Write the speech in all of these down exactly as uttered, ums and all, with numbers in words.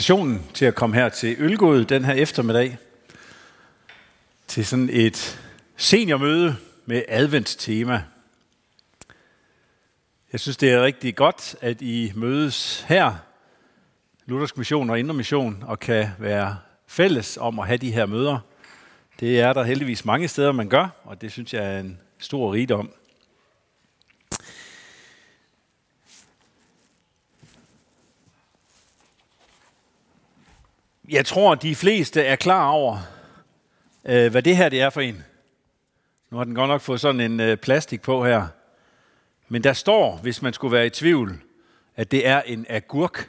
invitationen til at komme her til Ølgod den her eftermiddag til sådan et seniormøde med adventstema. Jeg synes, det er rigtig godt, at I mødes her, Luthersk Mission og Indre Mission, og kan være fælles om at have de her møder. Det er der heldigvis mange steder, man gør, og det synes jeg er en stor rigdom. Jeg tror, de fleste er klar over, øh, hvad det her det er for en. Nu har den godt nok fået sådan en øh, plastik på her. Men der står, hvis man skulle være i tvivl, at det er en agurk.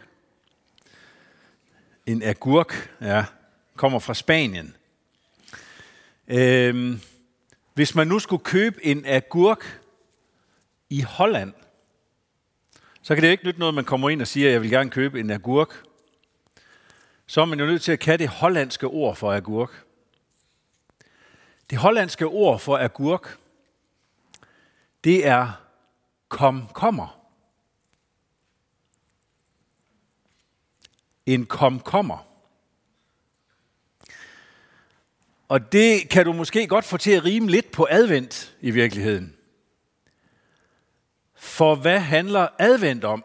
En agurk, ja, kommer fra Spanien. Øh, hvis man nu skulle købe en agurk i Holland, så kan det jo ikke nytte noget, man kommer ind og siger, at jeg vil gerne købe en agurk. Så er man jo nødt til at kalde det hollandske ord for agurk. Det hollandske ord for agurk, det er komkommer. En komkommer. Og det kan du måske godt få til at rime lidt på advent i virkeligheden. For hvad handler advent om?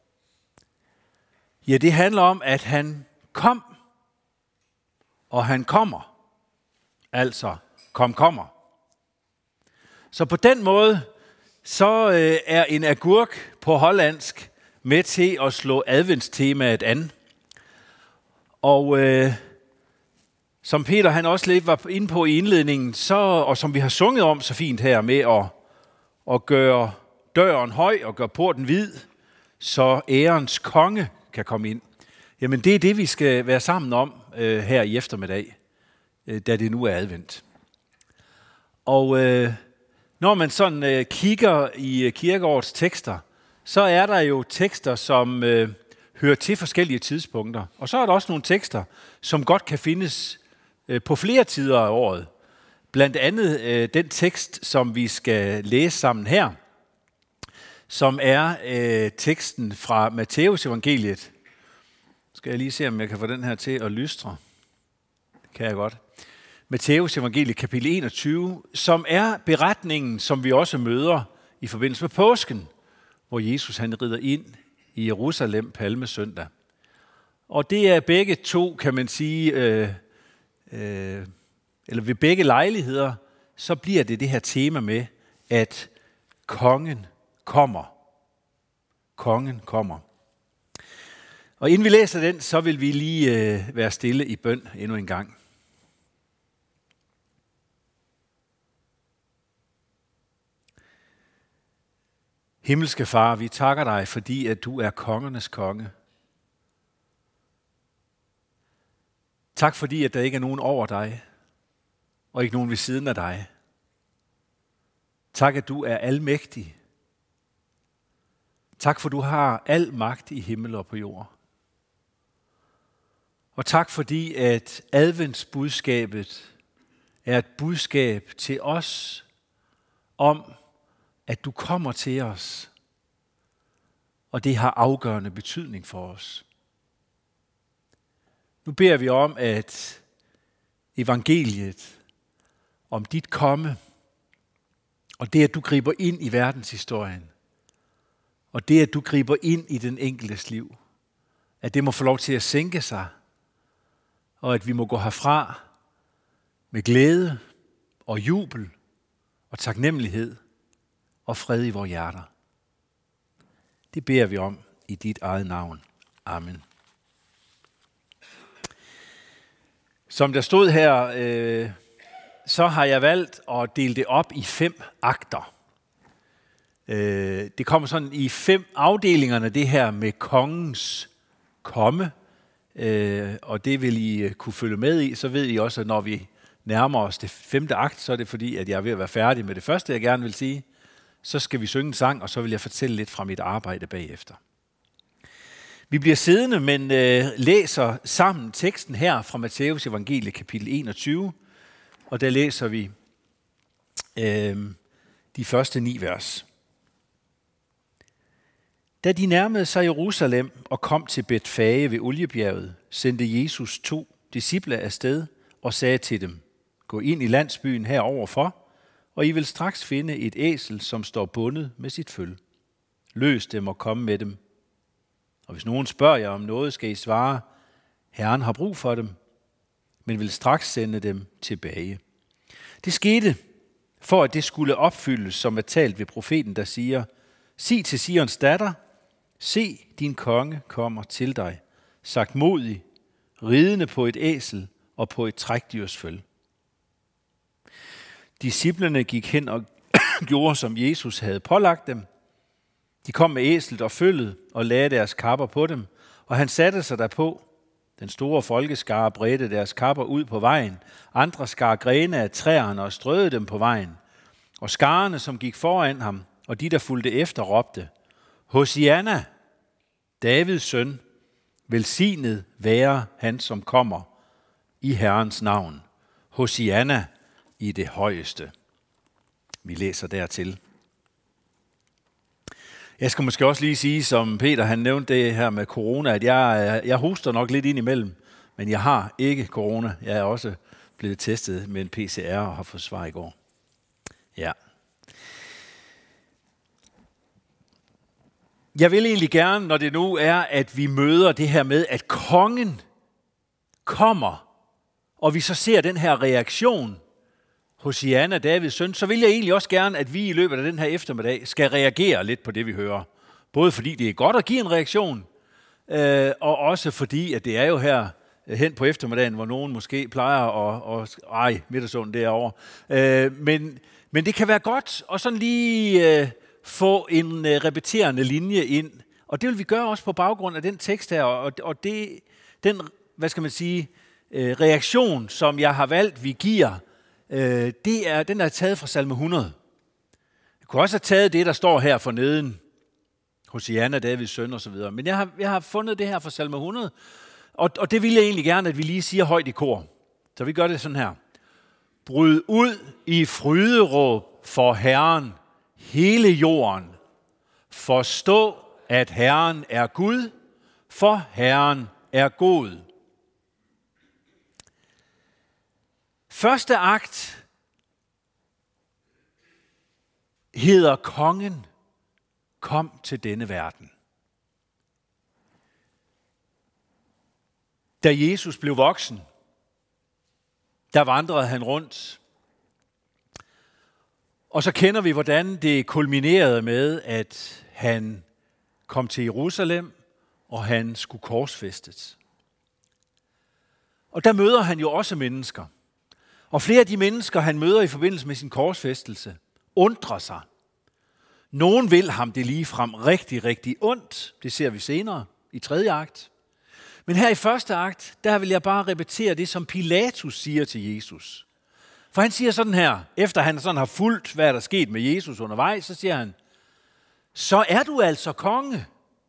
Ja, det handler om, at han kom, og han kommer. Altså, kom, kommer. Så på den måde, så øh, er en agurk på hollandsk med til at slå adventstemaet an. Og øh, som Peter han også lidt var inde på i indledningen, så, og som vi har sunget om så fint her med at, at gøre døren høj og gøre porten hvid, så ærens konge kan komme ind. Jamen det er det, vi skal være sammen om øh, her i eftermiddag, øh, da det nu er advent. Og øh, når man sådan øh, kigger i Kierkegaards tekster, så er der jo tekster, som øh, hører til forskellige tidspunkter. Og så er der også nogle tekster, som godt kan findes øh, på flere tider af året. Blandt andet øh, den tekst, som vi skal læse sammen her, som er øh, teksten fra Matteus evangeliet. Skal jeg lige se, om jeg kan få den her til at lystre? Det kan jeg godt. Matteus evangeliet kapitel enogtyve, som er beretningen, som vi også møder i forbindelse med påsken, hvor Jesus han rider ind i Jerusalem palmesøndag. Og det er begge to, kan man sige, øh, øh, eller ved begge lejligheder, så bliver det det her tema med, at kongen kommer. Kongen kommer. Og inden vi læser den, så vil vi lige øh, være stille i bøn endnu en gang. Himmelske Far, vi takker dig, fordi at du er kongernes konge. Tak fordi, at der ikke er nogen over dig, og ikke nogen ved siden af dig. Tak, at du er almægtig. Tak, for du har al magt i himmel og på jord. Og tak fordi, at adventsbudskabet er et budskab til os om, at du kommer til os, og det har afgørende betydning for os. Nu beder vi om, at evangeliet, om dit komme, og det, at du griber ind i verdenshistorien, og det, at du griber ind i den enkeltes liv, at det må få lov til at sænke sig, og at vi må gå herfra med glæde og jubel og taknemmelighed og fred i vores hjerter. Det beder vi om i dit eget navn. Amen. Som der stod her, øh, så har jeg valgt at dele det op i fem akter. Øh, det kommer sådan i fem afdelingerne, det her med kongens komme. Øh, og det vil I kunne følge med i. Så ved I også, at når vi nærmer os det femte akt, så er det fordi, at jeg er ved at være færdig med det første, jeg gerne vil sige. Så skal vi synge en sang, og så vil jeg fortælle lidt fra mit arbejde bagefter. Vi bliver siddende, men øh, læser sammen teksten her fra Matteus evangeliet kapitel enogtyve, og der læser vi øh, de første ni vers. Da de nærmede sig Jerusalem og kom til Betfage ved Oliebjerget, sendte Jesus to disciple afsted og sagde til dem, gå ind i landsbyen heroverfor, og I vil straks finde et æsel, som står bundet med sit føl. Løs dem og kom med dem. Og hvis nogen spørger jer om noget, skal I svare, Herren har brug for dem, men vil straks sende dem tilbage. Det skete, for at det skulle opfyldes, som er talt ved profeten, der siger, sig til Sions datter, se, din konge kommer til dig, sagt modig, ridende på et æsel og på et trækdyrs føl. Disciplerne gik hen og gjorde, som Jesus havde pålagt dem. De kom med æslet og følget og lagde deres kapper på dem, og han satte sig derpå. Den store folkeskare bredte deres kapper ud på vejen. Andre skar grene af træerne og strøede dem på vejen. Og skarerne, som gik foran ham, og de, der fulgte efter, råbte, Hosianna, Davids søn, velsignet være han, som kommer i Herrens navn. Hosianna i det højeste. Vi læser dertil. Jeg skal måske også lige sige, som Peter han nævnte det her med corona, at jeg, jeg hoster nok lidt ind imellem, men jeg har ikke corona. Jeg er også blevet testet med en P C R og har fået svar i går. Ja. Jeg vil egentlig gerne, når det nu er, at vi møder det her med, at kongen kommer, og vi så ser den her reaktion Hosianna, Davids søn, så vil jeg egentlig også gerne, at vi i løbet af den her eftermiddag skal reagere lidt på det, vi hører. Både fordi det er godt at give en reaktion, øh, og også fordi, at det er jo her hen på eftermiddagen, hvor nogen måske plejer at, at ej, middagsunden derovre. Øh, men, men det kan være godt at sådan lige øh, få en øh, repeterende linje ind, og det vil vi gøre også på baggrund af den tekst her, og, og det, den, hvad skal man sige, øh, reaktion, som jeg har valgt, vi giver, Det er, den er taget fra salme hundrede. Jeg kunne også have taget det, der står her for neden, Hosianna, Davids søn og så videre. Men jeg har, jeg har fundet det her fra salme hundrede, og, og det vil jeg egentlig gerne, at vi lige siger højt i kor. Så vi gør det sådan her. Bryd ud i fryderåb for Herren, hele jorden. Forstå, at Herren er Gud, for Herren er god. Første akt hedder kongen, kom til denne verden. Da Jesus blev voksen, der vandrede han rundt. Og så kender vi, hvordan det kulminerede med, at han kom til Jerusalem, og han skulle korsfæstes. Og der møder han jo også mennesker. Og flere af de mennesker, han møder i forbindelse med sin korsfæstelse, undrer sig. Nogen vil ham det ligefrem rigtig, rigtig ondt. Det ser vi senere i tredje akt. Men her i første akt, der vil jeg bare repetere det, som Pilatus siger til Jesus. For han siger sådan her, efter han sådan har fulgt, hvad der er sket med Jesus undervejs, så siger han, så er du altså konge.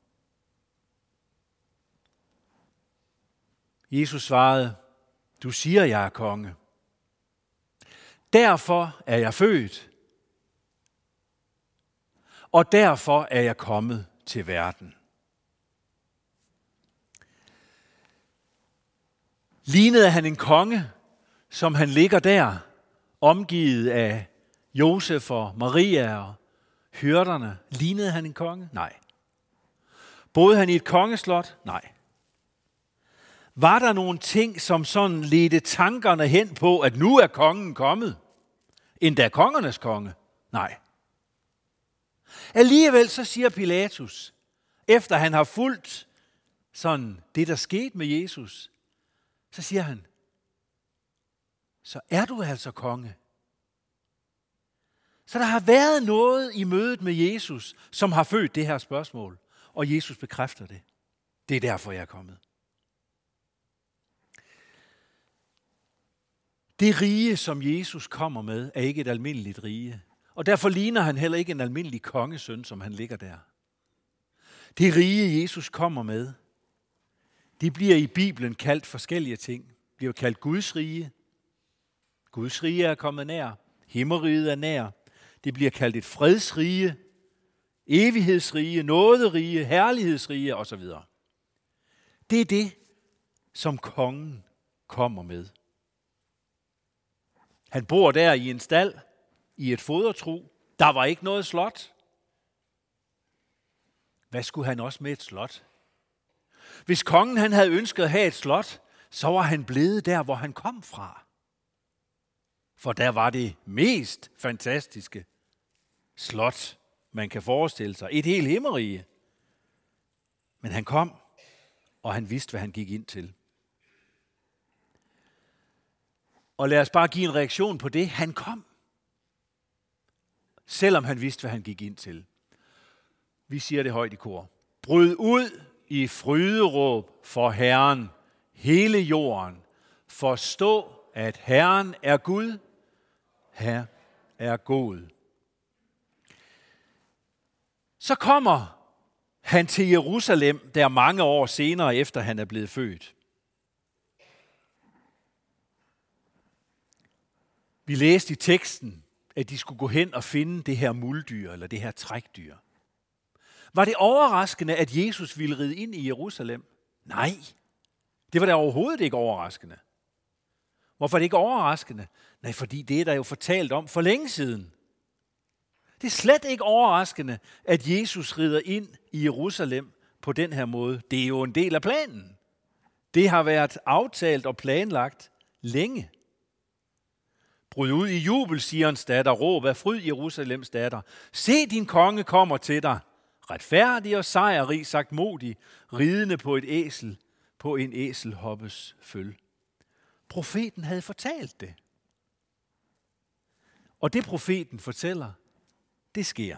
Jesus svarede, du siger, jeg er konge. Derfor er jeg født, og derfor er jeg kommet til verden. Lignede han en konge, som han ligger der, omgivet af Josef og Maria og hyrderne? Lignede han en konge? Nej. Boede han i et kongeslot? Nej. Var der nogle ting, som sådan ledte tankerne hen på, at nu er kongen kommet? Endda kongernes konge? Nej. Alligevel så siger Pilatus, efter han har fulgt sådan det, der skete med Jesus, så siger han, så er du altså konge. Så der har været noget i mødet med Jesus, som har født det her spørgsmål, og Jesus bekræfter det. Det er derfor, jeg er kommet. Det rige, som Jesus kommer med, er ikke et almindeligt rige. Og derfor ligner han heller ikke en almindelig kongesøn, som han ligger der. Det rige, Jesus kommer med, det bliver i Bibelen kaldt forskellige ting. Det bliver kaldt Guds rige. Guds rige er kommet nær. Himmeriget er nær. Det bliver kaldt et fredsrige. evighedsrige, nåderige, herlighedsrige osv. Det er det, som kongen kommer med. Han bor der i en stald, i et fodertru. Der var ikke noget slot. Hvad skulle han også med et slot? Hvis kongen han havde ønsket at have et slot, så var han blevet der, hvor han kom fra. For der var det mest fantastiske slot, man kan forestille sig. Et helt himmerige. Men han kom, og han vidste, hvad han gik ind til. Og lad os bare give en reaktion på det. Han kom, selvom han vidste, hvad han gik ind til. Vi siger det højt i kor. Bryd ud i fryderåb for Herren, hele jorden. Forstå, at Herren er Gud. Herre er god. Så kommer han til Jerusalem, der mange år senere efter han er blevet født. Vi læste i teksten, at de skulle gå hen og finde det her muldyr, eller det her trækdyr. Var det overraskende, at Jesus ville ride ind i Jerusalem? Nej, det var da overhovedet ikke overraskende. Hvorfor er det ikke overraskende? Nej, fordi det er der jo fortalt om for længe siden. Det er slet ikke overraskende, at Jesus rider ind i Jerusalem på den her måde. Det er jo en del af planen. Det har været aftalt og planlagt længe. Bryd ud i jubel, Sions datter, råb af fryd, Jerusalems datter. Se, din konge kommer til dig, retfærdig og sejrrig, sagt modig, ridende på et æsel, på en æselhoppes føl. Profeten havde fortalt det. Og det profeten fortæller, det sker.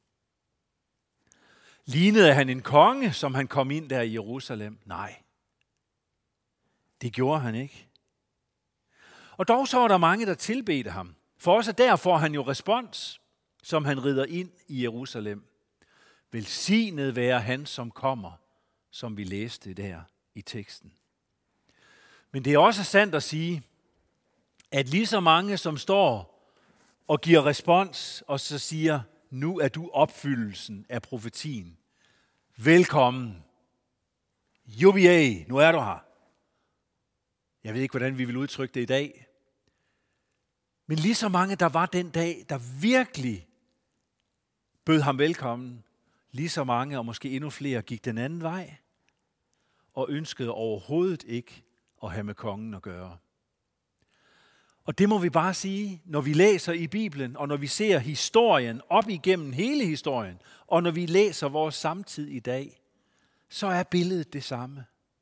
Lignede han en konge, som han kom ind der i Jerusalem? Nej, det gjorde han ikke. Og dog så var der mange, der tilbedte ham. For også der får han jo respons, som han rider ind i Jerusalem. Velsignet være han, som kommer, som vi læste der i teksten. Men det er også sandt at sige, at lige så mange, som står og giver respons, og så siger, nu er du opfyldelsen af profetien. Velkommen. Jubilæ, nu er du her. Jeg ved ikke, hvordan vi vil udtrykke det i dag. Men lige så mange, der var den dag, der virkelig bød ham velkommen, lige så mange, og måske endnu flere, gik den anden vej og ønskede overhovedet ikke at have med kongen at gøre. Og det må vi bare sige, når vi læser i Bibelen, og når vi ser historien op igennem hele historien, og når vi læser vores samtid i dag, så er billedet det samme.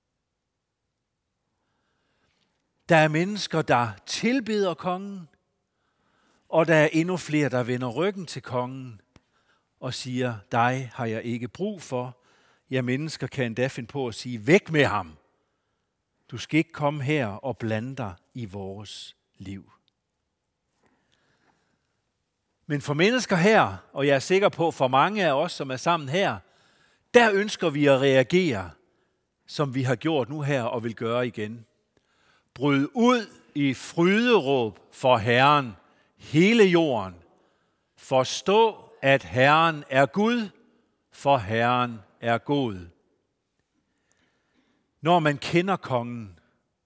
Der er mennesker, der tilbeder kongen, og der er endnu flere, der vender ryggen til kongen og siger, dig har jeg ikke brug for. Ja, mennesker kan endda finde på at sige, væk med ham. Du skal ikke komme her og blande dig i vores liv. Men for mennesker her, og jeg er sikker på for mange af os, som er sammen her, der ønsker vi at reagere, som vi har gjort nu her og vil gøre igen. Bryd ud i fryderåb for Herren, hele jorden. Forstå, at Herren er Gud, for Herren er god. Når man kender kongen,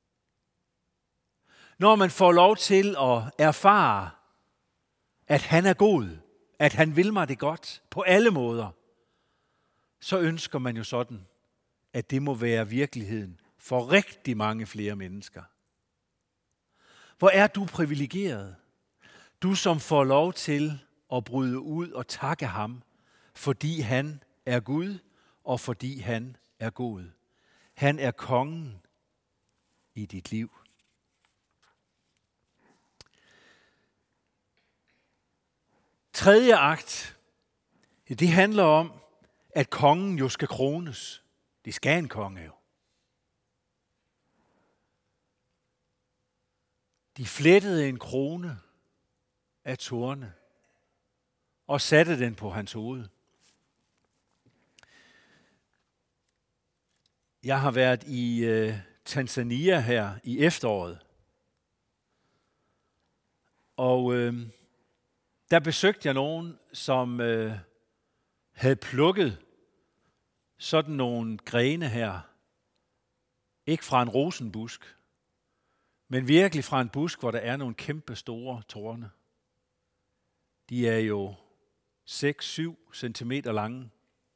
når man får lov til at erfare, at han er god, at han vil mig det godt på alle måder, så ønsker man jo sådan, at det må være virkeligheden for rigtig mange flere mennesker. Hvor er du privilegeret? Du som får lov til at bryde ud og takke ham, fordi han er Gud og fordi han er god. Han er kongen i dit liv. Tredje akt, det handler om, at kongen jo skal krones. Det skal en konge jo. De flettede en krone af torne og satte den på hans hoved. Jeg har været i øh, Tanzania her i efteråret, og øh, der besøgte jeg nogen, som øh, havde plukket sådan nogle grene her, ikke fra en rosenbusk, men virkelig fra en busk, hvor der er nogle kæmpe store torne. De er jo seks til syv centimeter lange.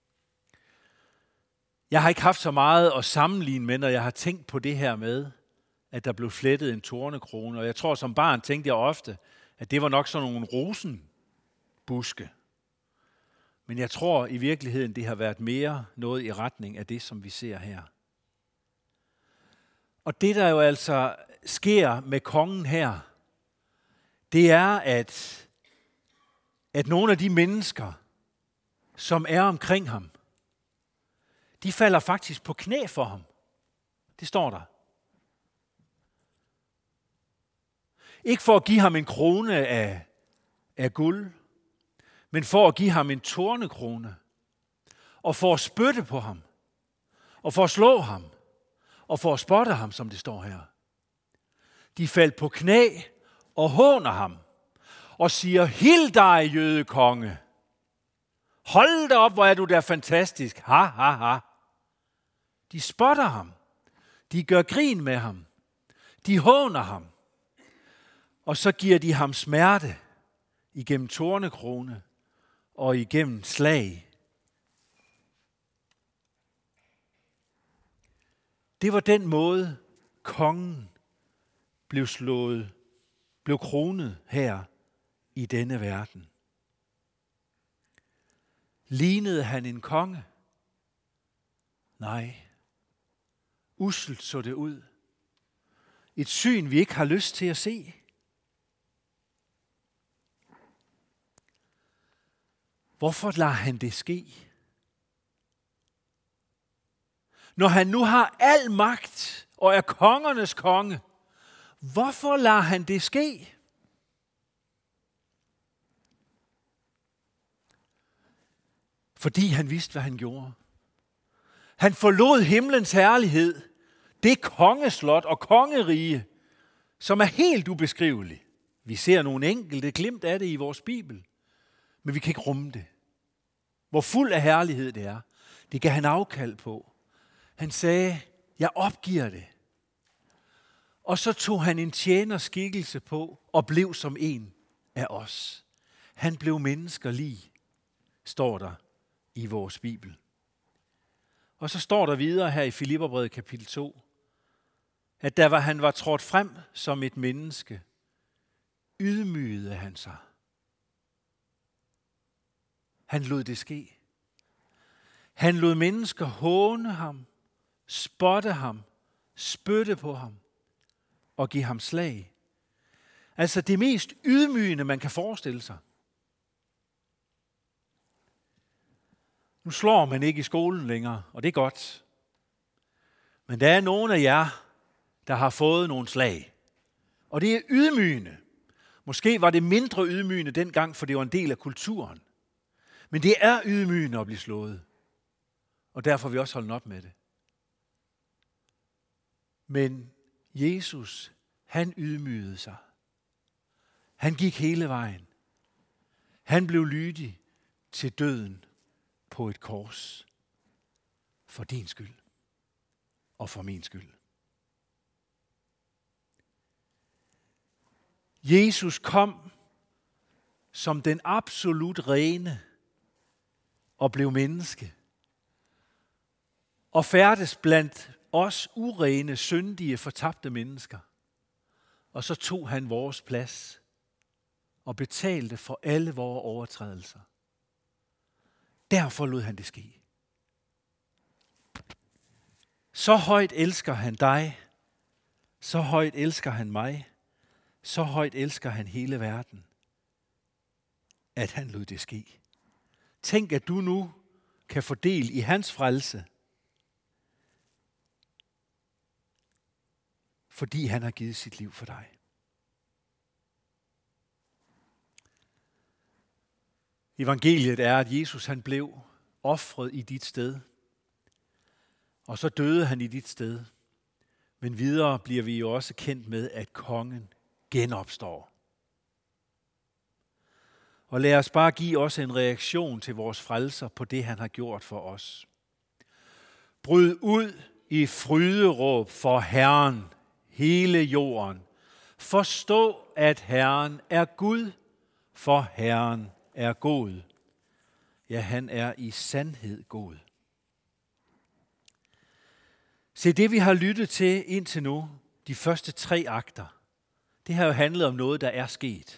Jeg har ikke haft så meget at sammenligne med, når jeg har tænkt på det her med, at der blev flettet en tornekrone. Og jeg tror, som barn tænkte jeg ofte, at det var nok sådan nogle rosenbuske. Men jeg tror i virkeligheden, det har været mere noget i retning af det, som vi ser her. Og det, der jo altså sker med kongen her, det er, at, at nogle af de mennesker, som er omkring ham, de falder faktisk på knæ for ham. Det står der. Ikke for at give ham en krone af, af guld, men for at give ham en tornekrone, og for at spytte på ham, og for at slå ham, og for at spotte ham, som det står her. De faldt på knæ og håner ham, og siger, hil dig, jødekonge. Hold da op, hvor er du der fantastisk. Ha, ha, ha. De spotter ham. De gør grin med ham. De håner ham. Og så giver de ham smerte igennem tornekrone og igennem slag. Det var den måde, kongen blev slået, blev kronet her i denne verden. Lignede han en konge? Nej. Usselt så det ud. Et syn, vi ikke har lyst til at se. Hvorfor lader han det ske? Når han nu har al magt og er kongernes konge, hvorfor lader han det ske? Fordi han vidste, hvad han gjorde. Han forlod himlens herlighed, det kongeslot og kongerige, som er helt ubeskriveligt. Vi ser nogle enkelte glimt af det i vores Bibel, men vi kan ikke rumme det. Hvor fuld af herlighed det er, det gav han afkald på. Han sagde, jeg opgiver det. Og så tog han en tjenerskikkelse på og blev som en af os. Han blev menneskerlig, står der i vores Bibel. Og så står der videre her i Filipperbrevet kapitel to, at da han var trådt frem som et menneske, ydmygede han sig. Han lod det ske. Han lod mennesker håne ham, spotte ham, spytte på ham og give ham slag. Altså det mest ydmygende, man kan forestille sig. Nu slår man ikke i skolen længere, og det er godt. Men der er nogle af jer, der har fået nogle slag. Og det er ydmygende. Måske var det mindre ydmygende dengang, for det var en del af kulturen. Men det er ydmygende at blive slået. Og derfor vil vi også holde op med det. Men Jesus, han ydmygede sig. Han gik hele vejen. Han blev lydig til døden på et kors. For din skyld. Og for min skyld. Jesus kom som den absolut rene og blev menneske. Og færdes blandt os urene, syndige, fortabte mennesker. Og så tog han vores plads og betalte for alle vores overtrædelser. Derfor lod han det ske. Så højt elsker han dig, så højt elsker han mig, så højt elsker han hele verden, at han lod det ske. Tænk, at du nu kan få del i hans frelse, fordi han har givet sit liv for dig. Evangeliet er, at Jesus han blev ofret i dit sted, og så døde han i dit sted. Men videre bliver vi jo også kendt med, at kongen genopstår. Og lad os bare give os en reaktion til vores frelser på det, han har gjort for os. Bryd ud i fryderåb for Herren, hele jorden. Forstå, at Herren er Gud, for Herren er god. Ja, han er i sandhed god. Se, det vi har lyttet til indtil nu, de første tre akter, det har jo handlet om noget, der er sket.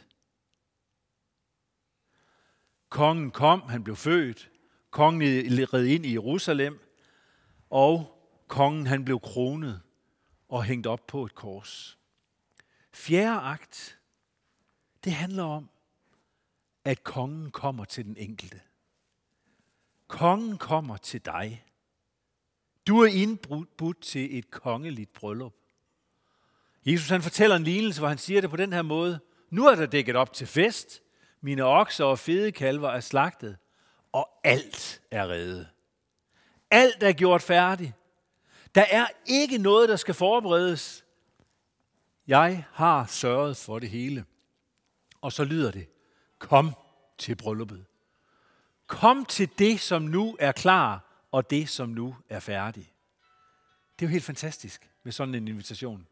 Kongen kom, han blev født. Kongen red ind i Jerusalem. Og kongen, han blev kronet og hængt op på et kors. Fjerde akt, det handler om, at kongen kommer til den enkelte. Kongen kommer til dig. Du er indbudt til et kongeligt bryllup. Jesus han fortæller en lignelse, hvor han siger det på den her måde. Nu er der dækket op til fest. Mine okser og fede kalver er slagtet, og alt er reddet. Alt er gjort færdigt. Der er ikke noget, der skal forberedes. Jeg har sørget for det hele. Og så lyder det, kom til brylluppet. Kom til det, som nu er klar, og det, som nu er færdigt. Det er jo helt fantastisk med sådan en invitation.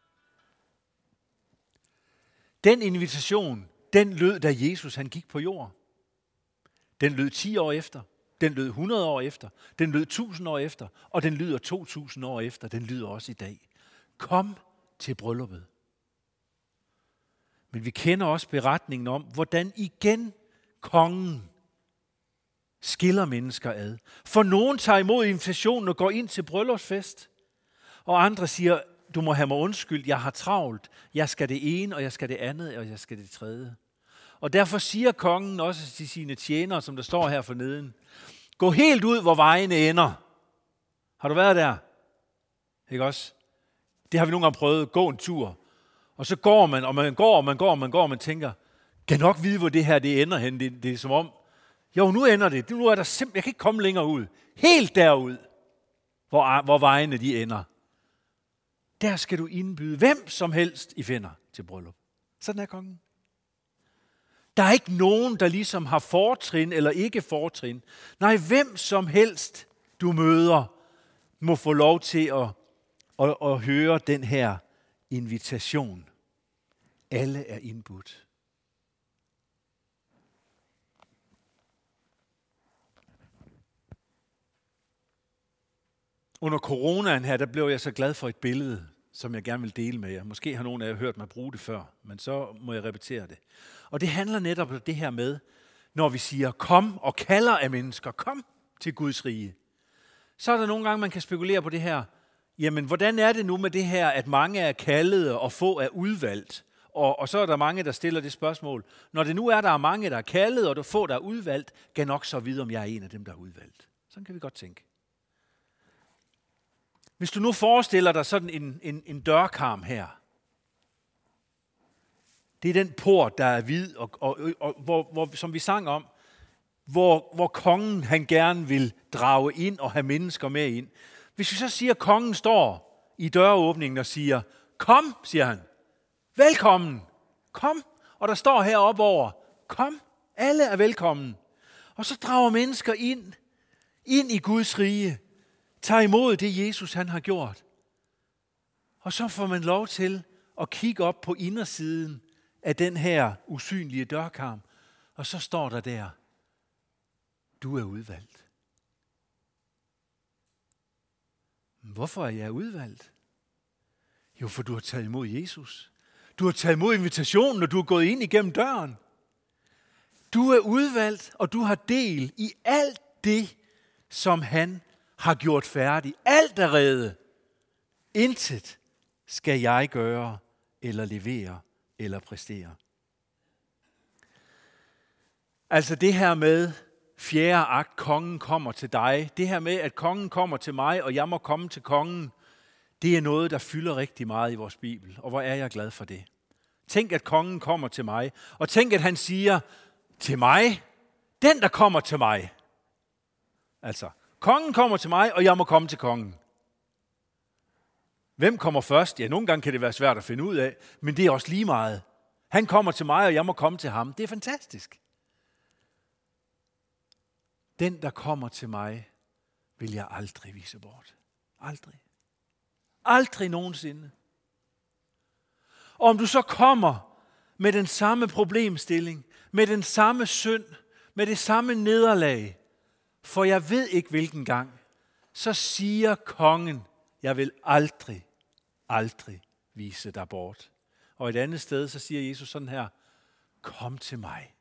Den invitation, den lød, da Jesus han gik på jord. Den lød ti år efter. Den lød hundrede år efter. Den lød tusind år efter. Og den lyder to tusind år efter. Den lyder også i dag. Kom til brylluppet. Men vi kender også beretningen om, hvordan igen kongen skiller mennesker ad. For nogen tager imod invitationen og går ind til bryllupsfest. Og andre siger, du må have mig undskyld, jeg har travlt. Jeg skal det ene, og jeg skal det andet, og jeg skal det tredje. Og derfor siger kongen også til sine tjenere, som der står her forneden, gå helt ud, hvor vejene ender. Har du været der? Ikke også? Det har vi nogle gange prøvet. Gå en tur. Og så går man, og man går, og man går, og man går, og man tænker, kan nok vide, hvor det her det ender hen. Det, det er som om, jo, nu ender det. Nu er der simpelthen, jeg kan ikke komme længere ud. Helt derud, hvor, hvor vejene de ender. Der skal du indbyde hvem som helst I finder til bryllup. Sådan er kongen. Der er ikke nogen, der ligesom har fortrin eller ikke fortrin. Nej, hvem som helst du møder, må få lov til at, at, at høre den her invitation. Alle er indbudt. Under coronaen her, der blev jeg så glad for et billede, som jeg gerne vil dele med jer. Måske har nogen af jer hørt mig bruge det før, men så må jeg repetere det. Og det handler netop om det her med, når vi siger, kom og kalder af mennesker, kom til Guds rige. Så er der nogle gange, man kan spekulere på det her. Jamen, hvordan er det nu med det her, at mange er kaldede og få er udvalgt? Og, og så er der mange, der stiller det spørgsmål. Når det nu er, der er mange, der er kaldet, og der få, der er udvalgt, kan nok så vide, om jeg er en af dem, der er udvalgt. Sådan kan vi godt tænke. Hvis du nu forestiller dig sådan en, en, en dørkarm her. Det er den port, der er hvid, og, og, og, og hvor, hvor, som vi sang om, hvor, hvor kongen han gerne vil drage ind og have mennesker med ind. Hvis vi så siger, at kongen står i døråbningen og siger, kom, siger han, velkommen, kom. Og der står heroppe over, kom, alle er velkommen. Og så drager mennesker ind, ind i Guds rige, tager imod det, Jesus han har gjort. Og så får man lov til at kigge op på indersiden af den her usynlige dørkarm. Og så står der der, du er udvalgt. Hvorfor er jeg udvalgt? Jo, for du har taget imod Jesus. Du har taget imod invitationen, og du har gået ind igennem døren. Du er udvalgt, og du har del i alt det, som han har gjort færdigt. Alt er reddet. Intet skal jeg gøre, eller levere, eller præstere. Altså det her med fjerde akt, kongen kommer til dig. Det her med, at kongen kommer til mig, og jeg må komme til kongen, det er noget, der fylder rigtig meget i vores Bibel. Og hvor er jeg glad for det. Tænk, at kongen kommer til mig. Og tænk, at han siger til mig, den der kommer til mig. Altså, kongen kommer til mig, og jeg må komme til kongen. Hvem kommer først? Ja, nogle gange kan det være svært at finde ud af, men det er også lige meget. Han kommer til mig, og jeg må komme til ham. Det er fantastisk. Den, der kommer til mig, vil jeg aldrig vise bort. Aldrig. Aldrig nogensinde. Og om du så kommer med den samme problemstilling, med den samme synd, med det samme nederlag, for jeg ved ikke hvilken gang, så siger kongen, jeg vil aldrig, aldrig vise dig bort. Og et andet sted, så siger Jesus sådan her, kom til mig.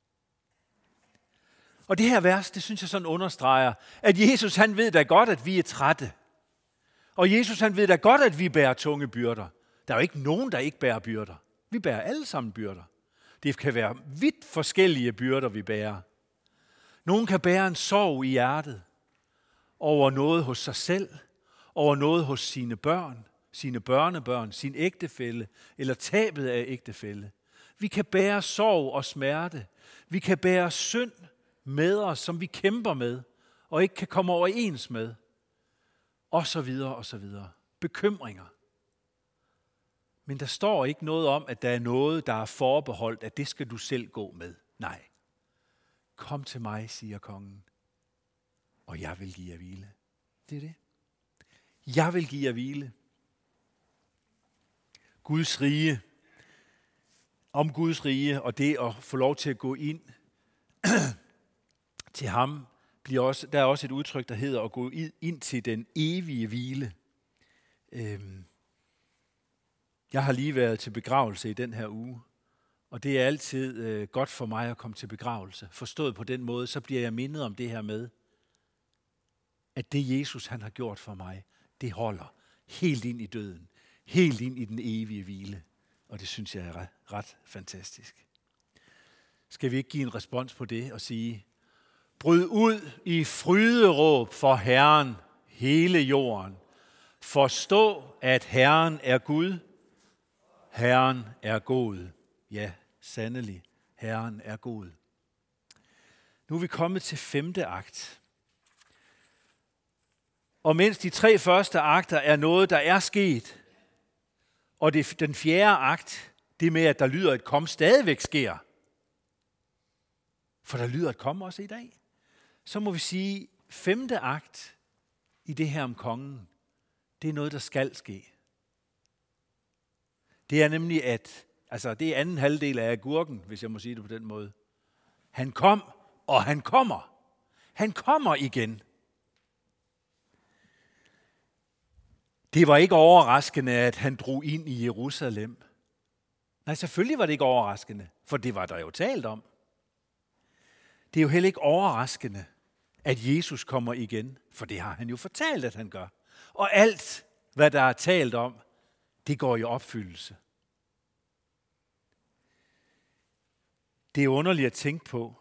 Og det her vers, det synes jeg sådan understreger, at Jesus han ved da godt, at vi er trætte. Og Jesus han ved da godt, at vi bærer tunge byrder. Der er jo ikke nogen, der ikke bærer byrder. Vi bærer alle sammen byrder. Det kan være vidt forskellige byrder, vi bærer. Nogen kan bære en sorg i hjertet over noget hos sig selv, over noget hos sine børn, sine børnebørn, sin ægtefælle eller tabet af ægtefælle. Vi kan bære sorg og smerte. Vi kan bære synd med os, som vi kæmper med og ikke kan komme overens med. Og så videre, og så videre. Bekymringer. Men der står ikke noget om, at der er noget, der er forbeholdt, at det skal du selv gå med. Nej. Kom til mig, siger kongen, og jeg vil give jer hvile. Det er det. Jeg vil give jer hvile. Guds rige, om Guds rige, og det at få lov til at gå ind til ham, bliver også, der er også et udtryk, der hedder at gå ind til den evige hvile. Øhm, jeg har lige været til begravelse i den her uge, og det er altid øh, godt for mig at komme til begravelse. Forstået på den måde, så bliver jeg mindet om det her med, at det Jesus han har gjort for mig, det holder helt ind i døden, helt ind i den evige hvile. Og det synes jeg er ret, ret fantastisk. Skal vi ikke give en respons på det og sige, bryd ud i fryderåb for Herren, hele jorden. Forstå, at Herren er Gud. Herren er god. Ja, sandelig, Herren er god. Nu er vi kommet til femte akt. Og mens de tre første akter er noget, der er sket, og det, den fjerde akt, det med, at der lyder et kom, stadigvæk sker. For der lyder et kom også i dag. Så må vi sige, femte akt i det her om kongen, det er noget, der skal ske. Det er nemlig, at altså det er anden halvdel af agurken, hvis jeg må sige det på den måde. Han kom, og han kommer. Han kommer igen. Det var ikke overraskende, at han drog ind i Jerusalem. Nej, selvfølgelig var det ikke overraskende, for det var der jo talt om. Det er jo heller ikke overraskende, at Jesus kommer igen, for det har han jo fortalt, at han gør. Og alt, hvad der er talt om, det går i opfyldelse. Det er underligt at tænke på,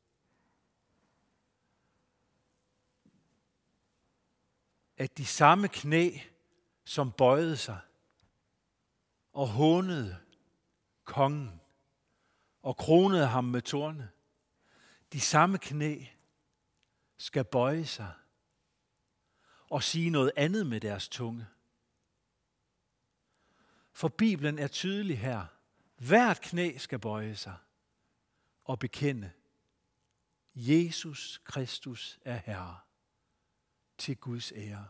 at de samme knæ, som bøjede sig og hånede kongen og kronede ham med torne, de samme knæ skal bøje sig og sige noget andet med deres tunge. For Bibelen er tydelig her. Hvert knæ skal bøje sig og bekende, Jesus Kristus er Herre, til Guds ære.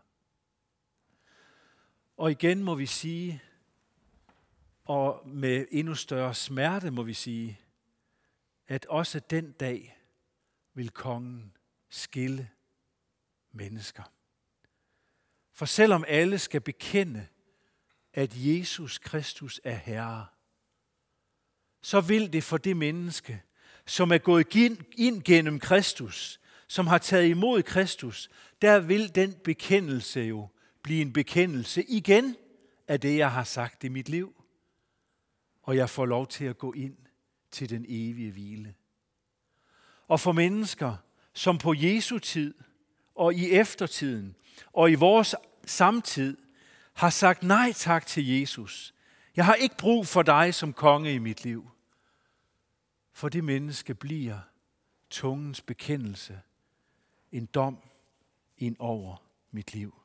Og igen må vi sige, og med endnu større smerte må vi sige, at også den dag vil kongen skille mennesker. For selvom alle skal bekende, at Jesus Kristus er Herre, så vil det for det menneske, som er gået ind gennem Kristus, som har taget imod Kristus, der vil den bekendelse jo blive en bekendelse igen af det, jeg har sagt i mit liv. Og jeg får lov til at gå ind til den evige hvile. Og for mennesker, som på Jesu tid og i eftertiden og i vores samtid har sagt nej tak til Jesus. Jeg har ikke brug for dig som konge i mit liv. For det menneske bliver tungens bekendelse en dom ind over mit liv.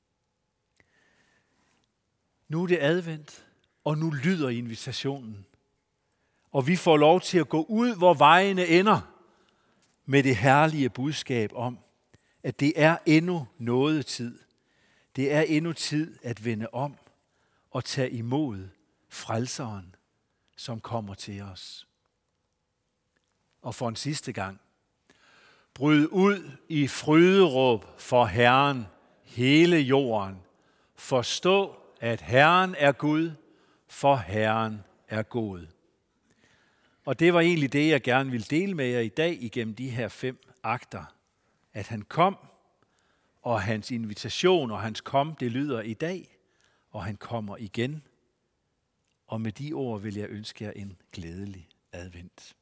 Nu er det advent, og nu lyder invitationen. Og vi får lov til at gå ud, hvor vejene ender. med det herlige budskab om, at det er endnu nådetid. Det er endnu tid at vende om og tage imod frelseren, som kommer til os. Og for en sidste gang, bryd ud i fryderåb for Herren, hele jorden. Forstå, at Herren er Gud, for Herren er god. Og det var egentlig det, jeg gerne ville dele med jer i dag igennem de her fem akter. At han kom, og hans invitation og hans kom, det lyder i dag, og han kommer igen. Og med de ord vil jeg ønske jer en glædelig advent.